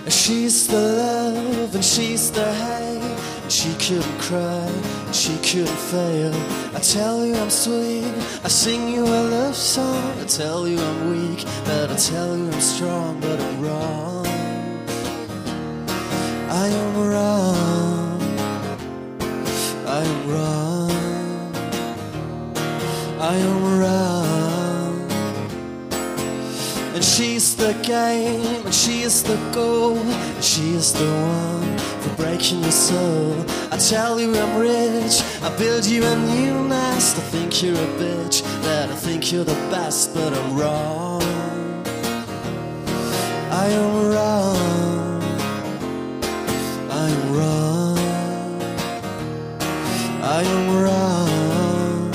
She's the love and she's the hate. She couldn't cry, she couldn't fail. I tell you I'm sweet, I sing you a love song. I tell you I'm weak, but I tell you I'm strong. But I'm wrong, I am wrong, I am wrong, I am wrong. And she's the game, and she is the goal, and she is the one for breaking your soul. I tell you I'm rich, I build you a new nest. I think you're a bitch, that I think you're the best. But I'm wrong, I am wrong, I am wrong, I am wrong.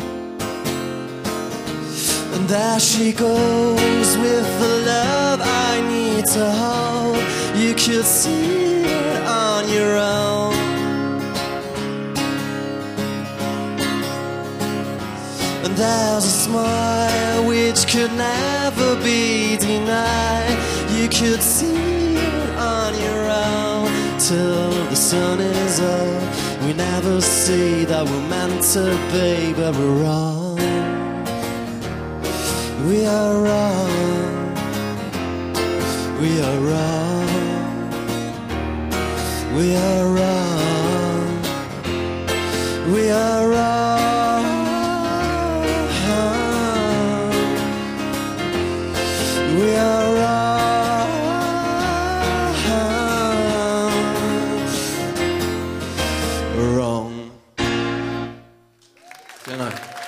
And there she goes with the love I need to hold. You could see it on your own. And there's a smile which could never be denied. You could see it on your own till the sun is up. We never see that we're meant to be, but we're wrong. We are wrong, we are wrong, we are wrong, we are wrong, we are wrong. Wrong. Good night.